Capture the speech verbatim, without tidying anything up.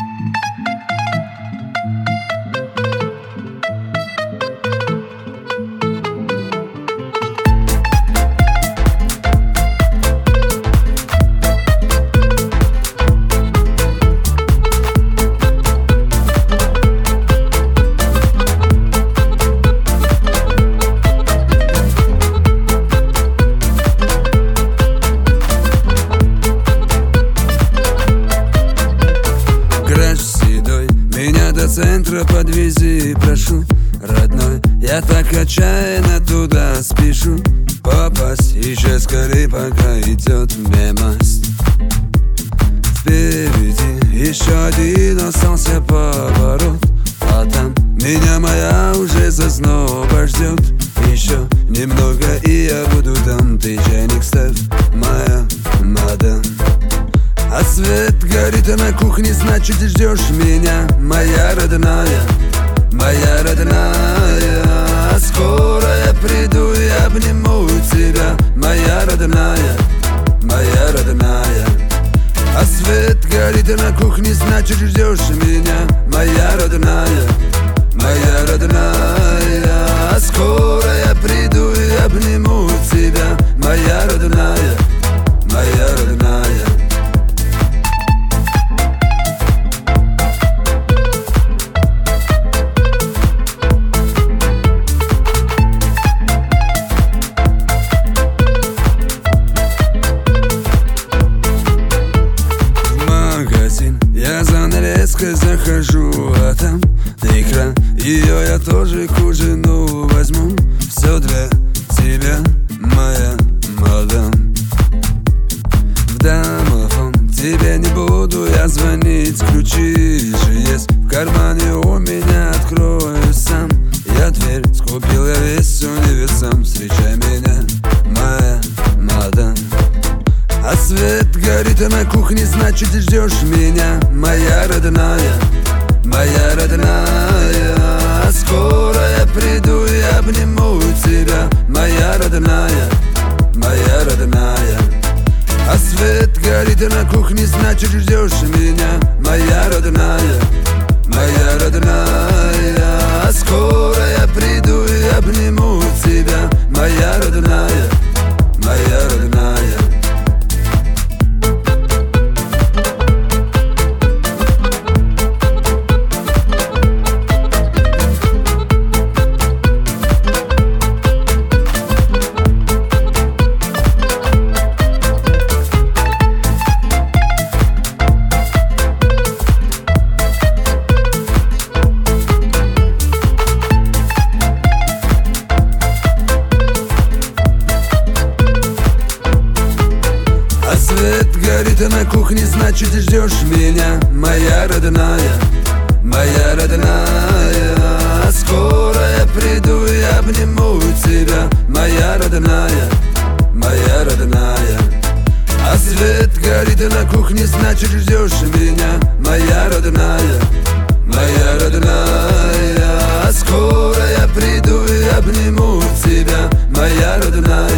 До центра подвези, прошу, родной. Я так отчаянно туда спешу попасть еще скорее, пока идет мемость. Впереди еще один остался поворот, а там меня моя уже зазноба ждет. Еще немного и я буду там. Ты чайник ставь, моя мадам. А свет горит на кухне, значит ждешь меня, моя родная, моя родная. Скоро я приду и обниму тебя, моя родная, моя родная. А свет горит на кухне, значит ждешь меня, моя родная, моя родная. Скоро я приду и обниму тебя, моя родная, моя родная. Я за нарезкой захожу, а там икра. Ее я тоже к ужину возьму. Все для тебя, моя мадам. В домофон тебе не буду я звонить. Ключи же есть в кармане у меня, открою сам я дверь. Скупил я весь универсам. Встречай меня, моя мадам. А свет горит на кухне, значит ждешь меня, моя родная, моя родная. Скоро я приду и обниму тебя, моя родная, моя родная. А свет горит на кухне, значит ждешь меня, моя родная, моя родная. Скоро я приду и обниму тебя, моя родная, моя родная. Свет горит на кухне, значит ждешь меня, моя родная, моя родная. Скоро я приду и обниму тебя, моя родная, моя родная. А свет горит на кухне, значит ждешь меня, моя родная, моя родная. Скоро я приду и обниму тебя, моя родная.